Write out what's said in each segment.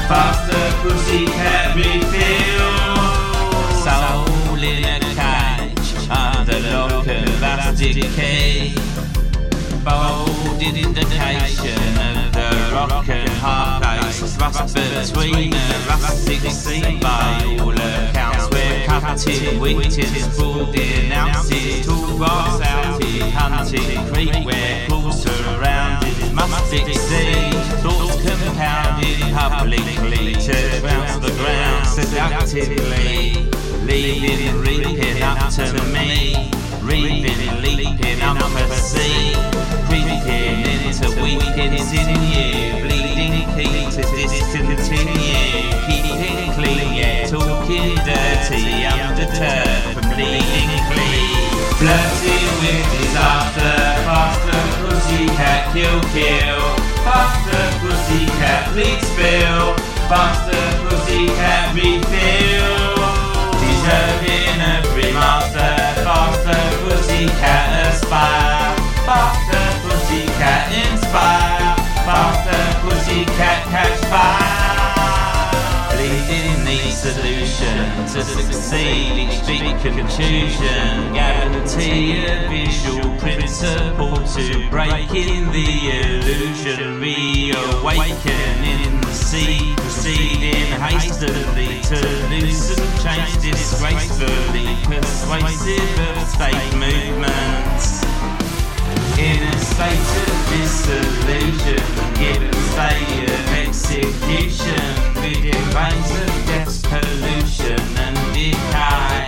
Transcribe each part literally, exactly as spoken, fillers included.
Faster pussycat refill. Soul in a cage, under lock and plastic key. Bold indication of the rock and hard place. Rust between a rustic scene by all accounts. We're cutting wheatins, brooding ounces. Toolbox outed, hunting creek where calls surrounded. Mustic sea, thoughts compounded publicly to bounce the ground seductively. Leaving, reaping up to me. Reaping, leaping up a sea. Creeping into weepings in you. Bleeding key to discontinue. Keeping clean yet talking dirty. Undeterred from bleeding clean. Flirting with disaster. Faster pussycat kill kill. Faster pussycat please spill. Faster pussycat refill. Deserving every master. Faster pussycat aspire. Faster pussycat inspire. Faster pussycat catch fire. Bleeding needs solution to succeed each big contusion. Guarantee a visual principle to breaking the illusion. Reawaken in the sea, proceeding hastily to loosen change disgracefully. Persuasive of state movements. In a state of disillusion, given state of execution, with veins of death's pollution and decay.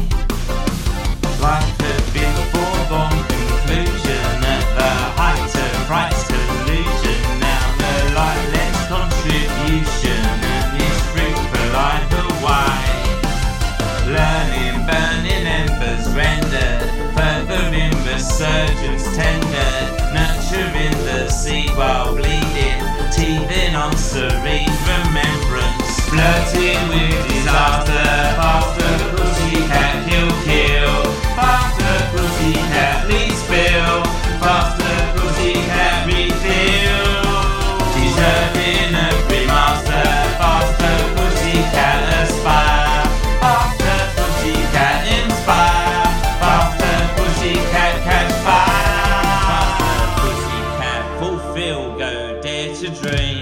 Life had been foregone conclusion at the height of fright's collusion. Now the lightless contribution and his fruitful either way. Learning, burning embers rendered, furthering resurgence tendered, nurturing the seed while bleeding, teething on serene remembrance. Flirting with disaster, faster pussycat kill kill. Faster pussycat please spill. Faster pussycat refill. Deserving every master. Faster pussycat aspire. Faster pussycat inspire. Faster pussycat catch fire. Faster pussycat fulfill, go dare to dream.